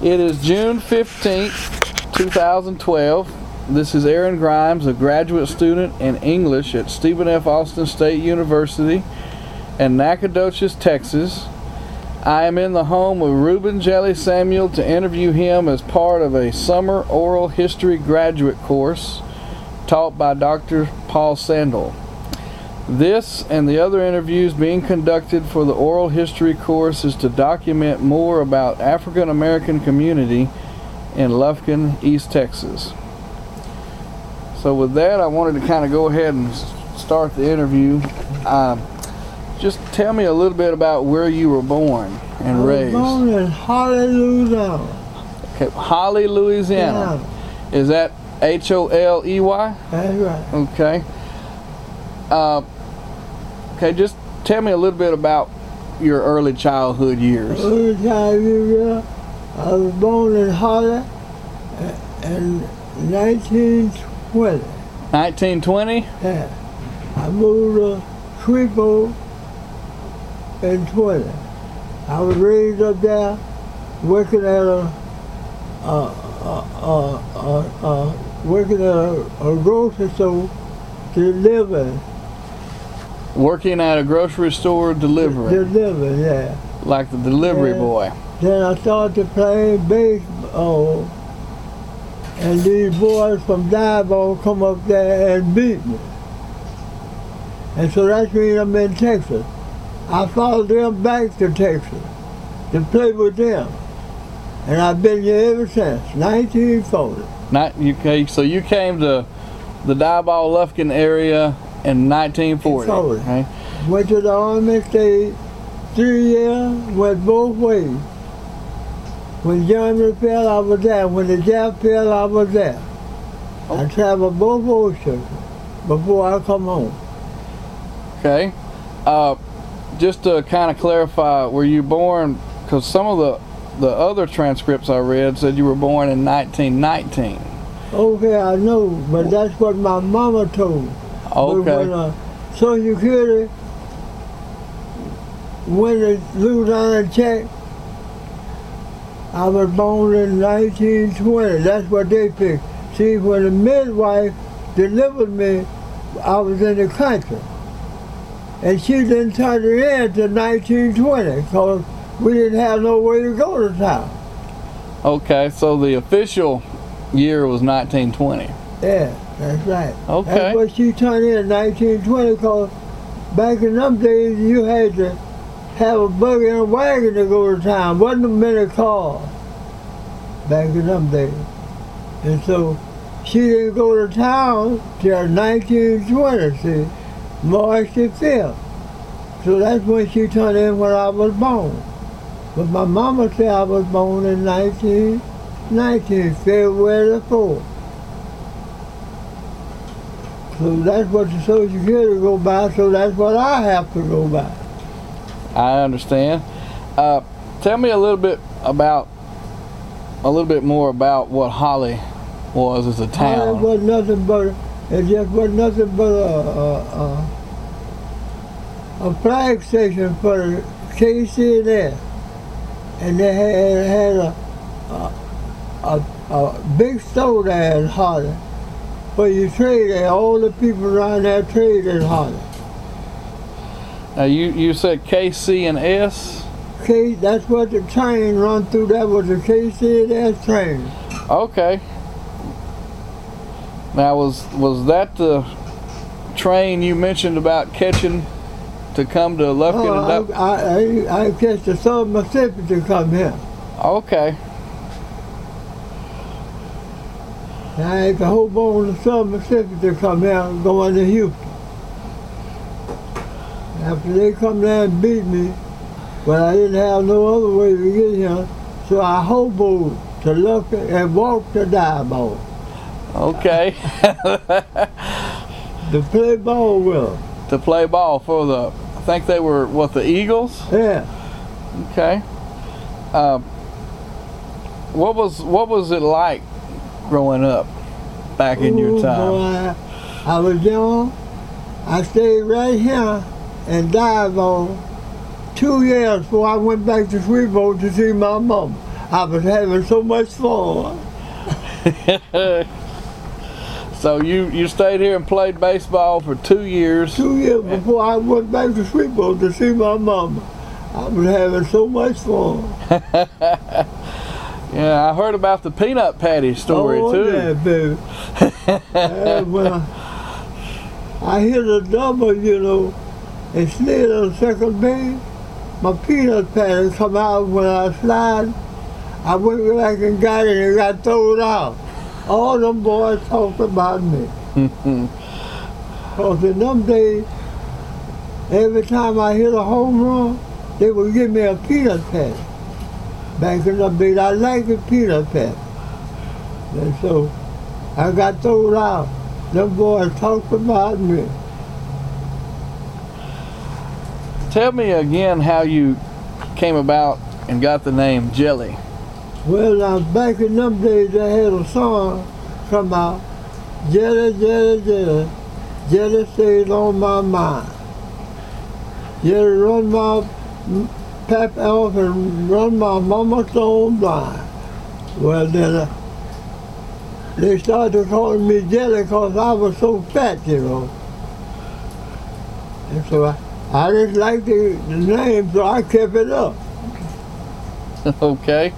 It is June 15th, 2012. This is Aaron Grimes, a graduate student in English at Stephen F. Austin State University in Nacogdoches, Texas. I am in the home of Reuben Jelly Samuel to interview him as part of a summer oral history graduate course taught by Dr. Paul Sandel. This and the other interviews being conducted for the oral history course is to document more about African American community in Lufkin, East Texas. So with that, I wanted to kind of go ahead and start the interview. Just tell me a little bit about where you were born and raised. I was born in Holly, Louisiana. Okay, Holly, Louisiana. Yeah. Is that H-O-L-E-Y? That's right. Okay. Okay, just tell me a little bit about your early childhood years. Early childhood years, I was born in Holly in 1920. 1920? Yeah. I moved to Shreveport in 20. I was raised up there working at a grocery store delivering. Working at a grocery store delivering? Delivering, yeah. Like the delivery boy? Then I started playing baseball, and these boys from Diboll come up there and beat me. And so that's when I'm in Texas. I followed them back to Texas to play with them. And I've been here ever since, 1940. Okay, so you came to the Diboll Lufkin area in 1940. Okay. Went to the Army State 3 years, went both ways. When Germany fell, I was there. When the Jap fell, I was there. I traveled both oceans before I come home. Okay. Just to kind of clarify, were you born, because some of the other transcripts I read said you were born in 1919. Okay, I know, but that's what my mama told. Okay. But when Social Security went to Louisiana check, I was born in 1920. That's what they picked. See, when the midwife delivered me, I was in the country. And she didn't turn it in until 1920 because we didn't have no way to go to town. Okay, so the official year was 1920. Yeah, that's right. Okay. That's what she turned in 1920 because back in them days you had to have a buggy and a wagon to go to town. Wasn't many cars back in them days. And so she didn't go to town till 1920, see, March the 5th. So that's when she turned in when I was born. But my mama said I was born in 1919, February the 4th. So that's what the Social Security go by, so that's what I have to go by. I understand. Tell me a little bit more about what Holly was as a town. Holly was nothing but, it just was nothing but a flag station for the KCNS. And they had a big store there in Holly where you trade there. All the people around there trade in Holly. Now you said KC&S? That's what the train run through. That was the KC&S train. Okay. Now was that the train you mentioned about catching to come to Lufkin? I catch the Southern Mississippi to come here. Okay. And I had to hold on to Southern Mississippi to come here and go into Houston. After they come down and beat me, but I didn't have no other way to get here, so I hoboed to Lufkin and walked to Diboll. Okay. To play ball with them. To play ball for the, I think they were, what, the Eagles? Yeah. Okay. What was it like growing up back in your time? Boy, I was young. I stayed right here in Diboll 2 years before I went back to Shreveport to see my mom. I was having so much fun. So you stayed here and played baseball for 2 years. 2 years before I went back to Shreveport to see my mama. I was having so much fun. Yeah, I heard about the peanut patty story too. Yeah, baby. When I hit a double, you know, and slid on second base, my peanut patty come out when I slide. I went back and got it and got thrown out. All them boys talked about me. Because in them days, every time I hit a home run, they would give me a peanut patty. Back in the days, I liked the peanut patty. And so I got thrown out. Them boys talked about me. Tell me again how you came about and got the name Jelly. Well, now, back in them days, they had a song come out, Jelly, Jelly, Jelly, Jelly stays on my mind. Jelly run my pap off and run my mama stone blind. Well, then they started calling me Jelly because I was so fat, you know. And so I just liked the name, so I kept it up. Okay.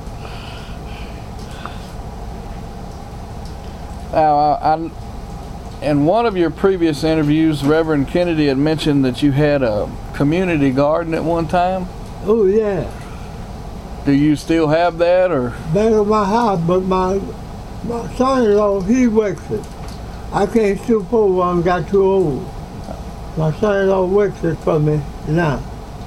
Now, in one of your previous interviews, Reverend Kennedy had mentioned that you had a community garden at one time. Oh, yeah. Do you still have that, or? Back at my house, but my son-in-law, he works it. I can't stoop over, I got too old. My son-in-law works it for me now.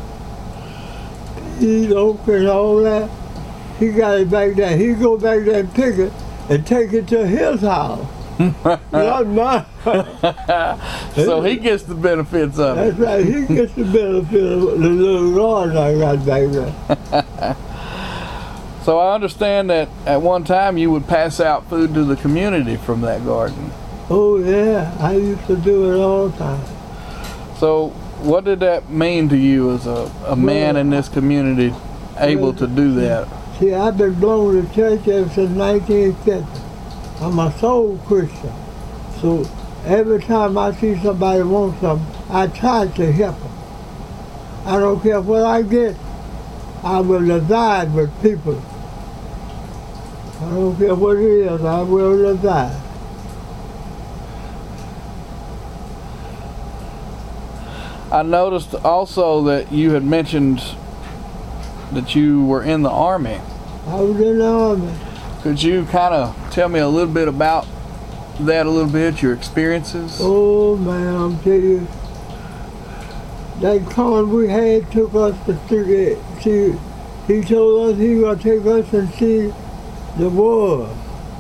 He's oak and all that. He got it back there. He go back there and pick it and take it to his house. Not mine. So he gets the benefits of it. That's right. He gets the benefit of the little garden I got back there. So I understand that at one time you would pass out food to the community from that garden. Oh, yeah. I used to do it all the time. So what did that mean to you as a man in this community able to do that? See, I've been blown to church ever since 1950. I'm a soul Christian. So every time I see somebody want something, I try to help them. I don't care what I get. I will divide with people. I don't care what it is, I will divide. I noticed also that you had mentioned that you were in the Army. I was in the Army. Could you kind of tell me a little bit about that a little bit, your experiences? Oh, man, I'm telling you. That con we had took us to see, he told us he was going to take us and see the war.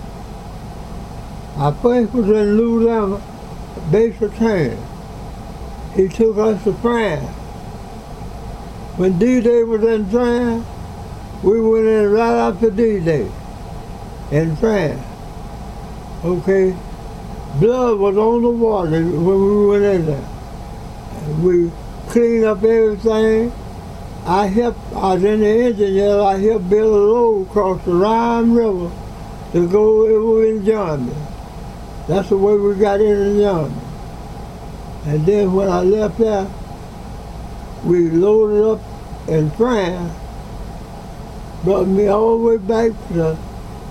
Our first was in Louisiana, base of Tann. He took us to France. When D-Day was in France, we went in right after D-Day in France. Okay? Blood was on the water when we went in there. And we cleaned up everything. I was in the engine yard, I helped build a road across the Rhine River to go over in Germany. That's the way we got in Germany. And then when I left there, we loaded up in France, brought me all the way back to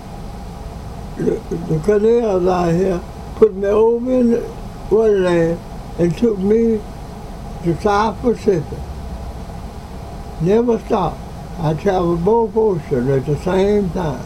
the canals out here, put me over in the Wonderland, and took me to South Pacific. Never stopped. I traveled both oceans at the same time.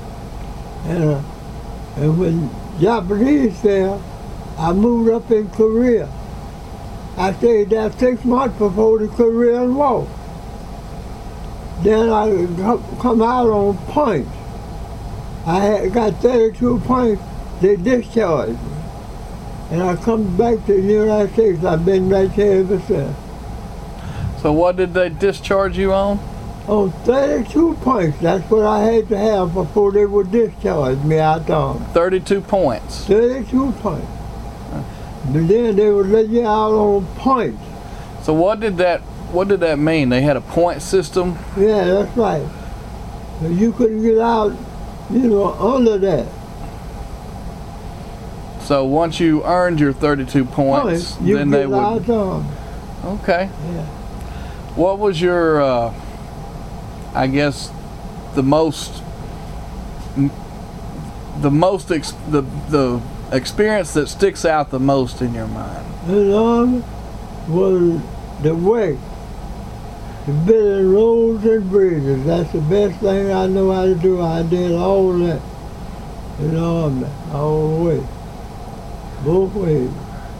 And when Japanese fell, I moved up in Korea. I stayed there 6 months before the Korean War. Then I come out on points. I had got 32 points. They discharged me. And I come back to the United States. I've been right here ever since. So what did they discharge you on? On 32 points. That's what I had to have before they would discharge me out there. 32 points. 32 points. But then they would let you out on points. So what did that mean? They had a point system? Yeah, that's right. But you couldn't get out, under that. So once you earned your 32 points, you then get they would. out of the Army. Okay. Yeah. What was your, I guess, the experience that sticks out the most in your mind? In the Army was the way. The building roads and bridges. That's the best thing I know how to do. I did all that in the Army, all the way. Both ways.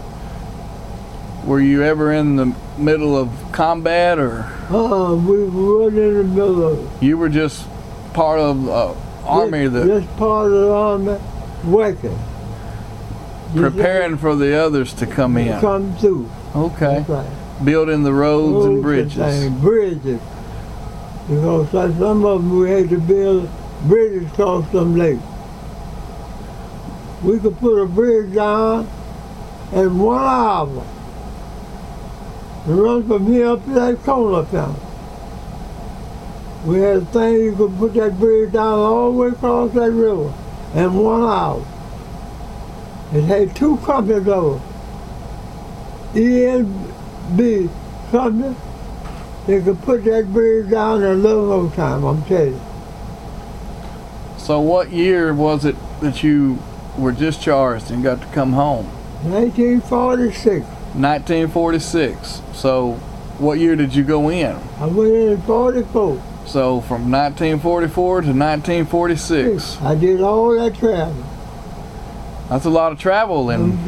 Were you ever in the middle of combat, or? We weren't in the middle of it. You were just part of the army Just part of the Army working. preparing for the others to come in. Come through. Okay. That's right. Building the roads and bridges. Bridges. Because some of them we had to build bridges across some lakes. We could put a bridge down in 1 hour and run from here up to that corner town. We had a thing you could put that bridge down all the way across that river in 1 hour. It had 2 companies over. ENB company, they could put that bridge down in a little old time, I'm telling you. So what year was it that you were discharged and got to come home? 1946. 1946. So what year did you go in? I went in 44. So from 1944 to 1946. I did all that travel. That's a lot of travel. And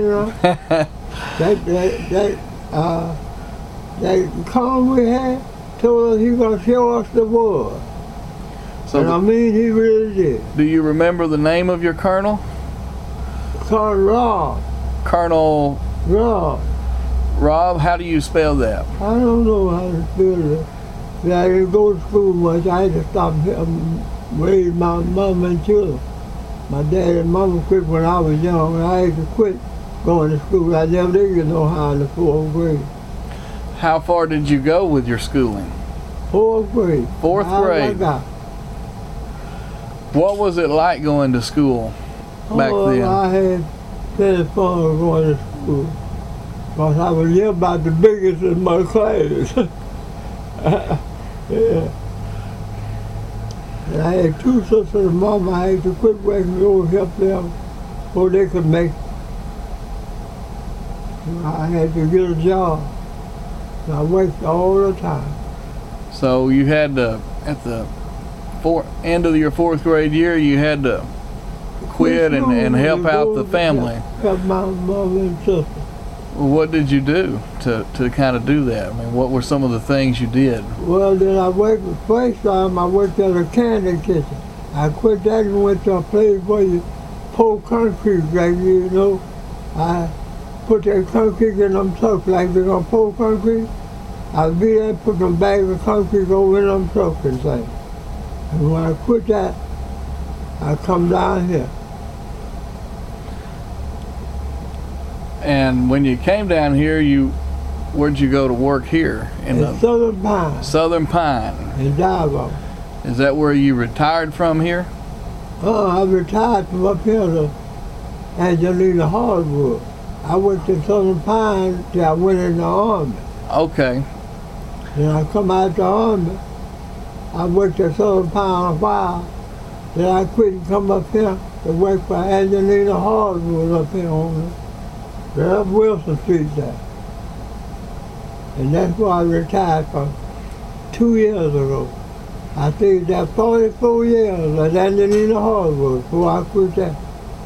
that colonel we had told us he was going to show us the world. So and I mean, he really did. Do you remember the name of your colonel? Colonel Rob. Colonel Rob, how do you spell that? I don't know how to spell it. I didn't go to school much. I had to stop raise my mom and children. My dad and mama quit when I was young, and I had to quit going to school. I never did get no higher in the 4th grade. How far did you go with your schooling? 4th grade. 4th grade. What was it like going to school back then? I had plenty fun going to school. Because I was just about the biggest in my class. Yeah. And I had 2 sisters and mama. I had to quit working to go help them before they could make it. I had to get a job. And I worked all the time. So you had to, at the end of your 4th grade year, you had to quit and help out the family. Help my mother and sister. What did you do to kind of do that? I mean, what were some of the things you did? Well, then I worked, the first time I worked at a candy kitchen. I quit that and went to a place where you pour concrete, like, I put that concrete in them trucks, like they're going to pour concrete. I'd be there, put them bags of concrete over in them trucks and things. And when I quit that, I come down here. And when you came down here, where'd you go to work here? In Southern Pine. Southern Pine. In Davao. Is that where you retired from here? I retired from up here to Angelina Hardwood. I worked in Southern Pine till I went in the Army. Okay. Then I come out the Army. I worked at Southern Pine a while. Then I quit and come up here to work for Angelina Hardwood up here on up Wilson Street there. And that's where I retired from 2 years ago. I stayed there 44 years at Angelina Hardwood before I quit there.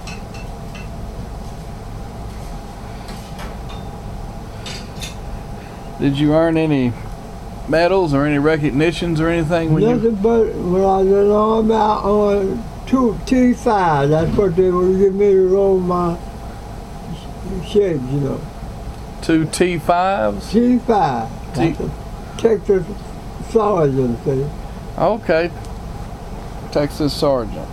Did you earn any medals or any recognitions or anything? Nothing but when I was in the Army, I earned 2 T5. That's what they would give me to roll my sheds, 2 T5s? T5. Texas Sergeant thing. Okay. Texas Sergeant.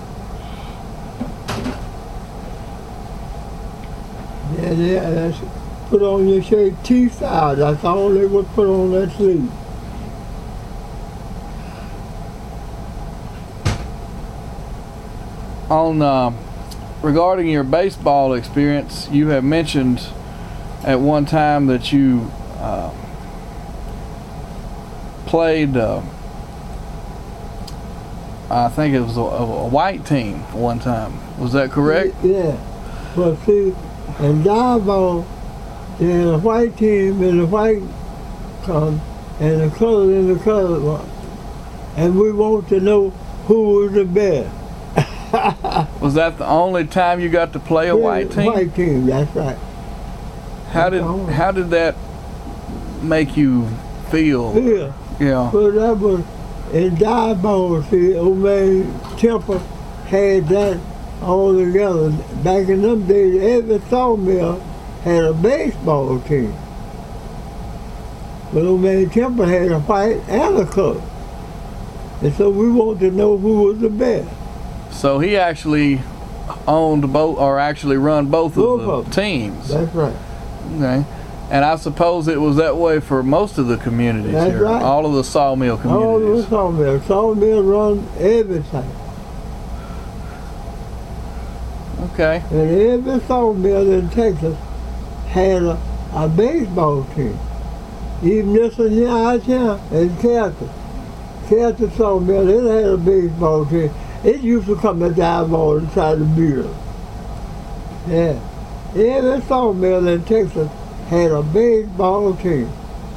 Yeah, that's put on your shirt T5. That's all they would put on that sleeve. On regarding your baseball experience, you have mentioned at one time that you played. I think it was a white team one time. Was that correct? Yeah. But see, in dive ball, there's a white team and the white come, and the color in the color one. And we want to know who was the best. Was that the only time you got to play a white team? White team, that's right. How did that make you feel? Yeah. Well, that was in dive ball. See, old man Temple had that all together. Back in them days, every sawmill had a baseball team. But old man Temple had a white and a color. And so we wanted to know who was the best. So he actually owned both, or actually run both of the teams. That's right. Okay. And I suppose it was that way for most of the communities That's here. right. All of the sawmill communities. All of the sawmill. Sawmill run everything. Okay. And every sawmill in Texas had a baseball team. Even this one here out here in Carter. Carter sawmill, it had a baseball team. It used to come to dive all inside the building. Yeah. Every sawmill in Texas had a baseball team.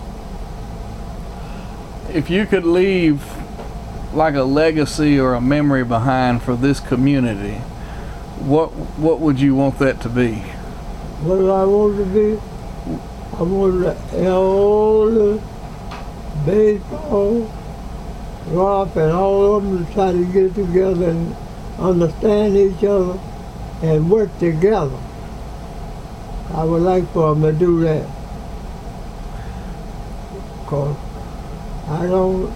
If you could leave like a legacy or a memory behind for this community, what would you want that to be? What do I want to be? I want all the baseball, golf, and all of them to try to get together and understand each other and work together. I would like for them to do that. Because I don't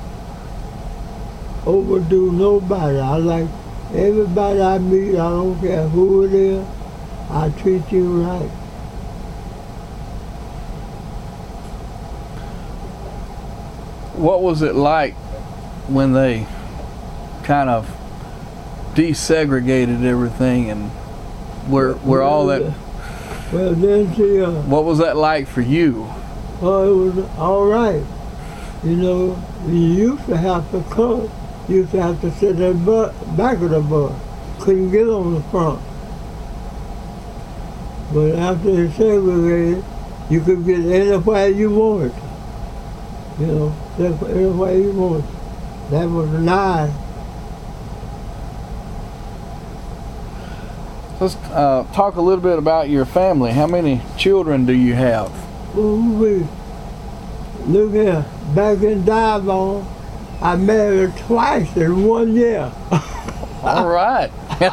overdo nobody. I like everybody I meet, I don't care who it is, I treat you right. What was it like when they kind of desegregated everything and where all that? Well, then see, what was that like for you? it was all right. You know, you used to have to come. You used to have to sit at the back of the bus. Couldn't get on the front. But after they segregated, you could get anywhere you wanted. You know, anywhere you wanted. That was nice. Let's talk a little bit about your family. How many children do you have? Ooh, look here, back in Divon, I married twice in 1 year. All right.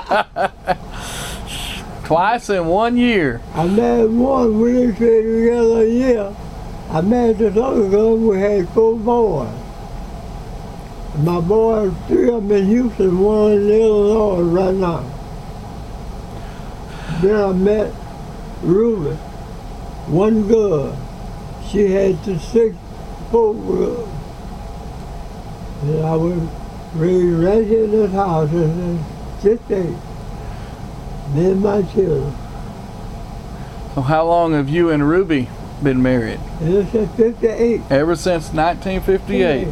Twice in 1 year. I married one, we didn't stay together a year. I married this other girl, we had 4 boys. My boys, 3 of them in Houston, 1 in Illinois right now. Then I met Ruby, one girl. She had 4 girls. And I was raised right here in this house in 68. Me and my children. So how long have you and Ruby been married? Ever since 58. Ever since 1958.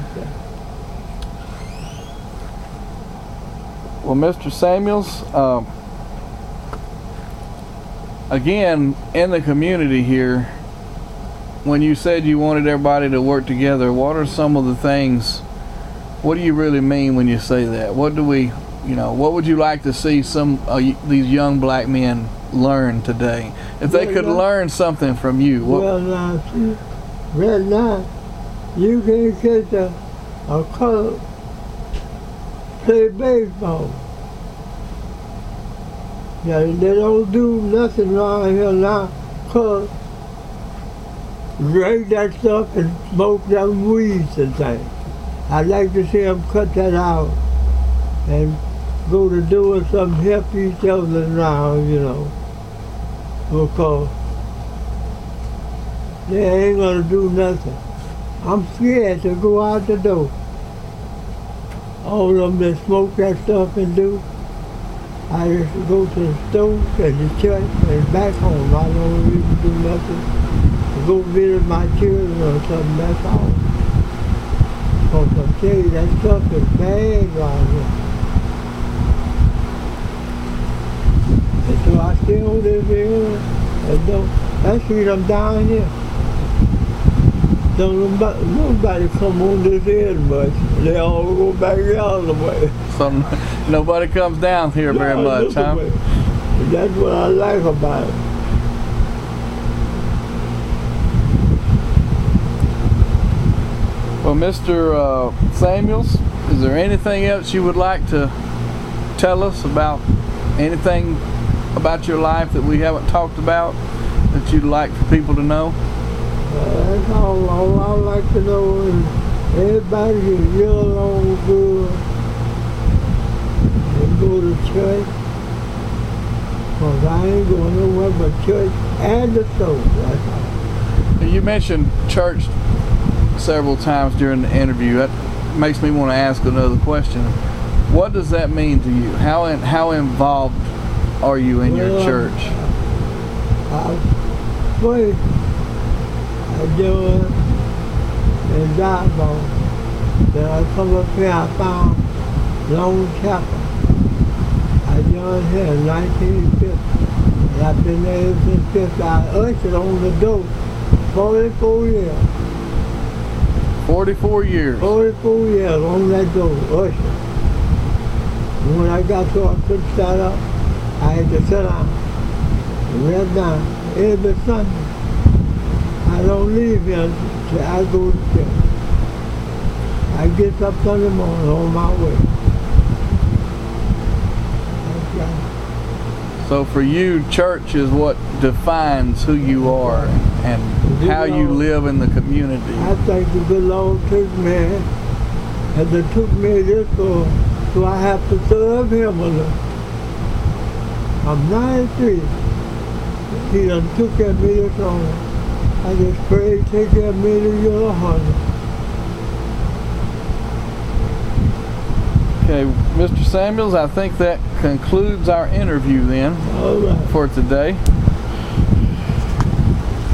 Well, Mr. Samuels, again, in the community here, when you said you wanted everybody to work together, what are some of the things, what do you really mean when you say that? What do we, what would you like to see these young black men learn today? If they could learn something from you. Well, now, see, right now, you can catch a color play baseball. Yeah, they don't do nothing around here now, cause drink that stuff and smoke them weeds and things. I'd like to see them cut that out and go to doing something, help each other now, because they ain't gonna do nothing. I'm scared to go out the door. All of them that smoke that stuff and do, I used to go to the store and the church and back home. I don't even do nothing. To go visit my children or something, that's all. Because I tell you, that stuff is bad right here. And so I still live here. And that's the reason I'm down here. Don't nobody come on this end much. They all go back the other way. So nobody comes down here very much, huh? That's what I like about it. Well, Mr. Samuels, is there anything else you would like to tell us about? Anything about your life that we haven't talked about that you'd like for people to know? That's all I like to know is everybody should get along good and go to church. Because I ain't going nowhere but church and the store. That's all. You mentioned church several times during the interview. That makes me want to ask another question. What does that mean to you? How involved are you in your church? I joined in Dartmouth. Then I come up here, I found Long Chapel. I joined here in 1950. And I've been there ever since 50. I ushered on the door 44 years. 44 years? 44 years on that door, ushered. And when I got to, I couldn't stand up. I had to sit down and rest down every Sunday. I don't leave here until I go to church. I get up Sunday morning on my way. That's right. So for you, church is what defines who you are and how you live in the community. I thank the good Lord took me, and they took me this far, so I have to serve Him a little. I'm 93. He done took care of me this long. I just pray, take care of me to your 100. Okay, Mr. Samuels, I think that concludes our interview then All right. for today.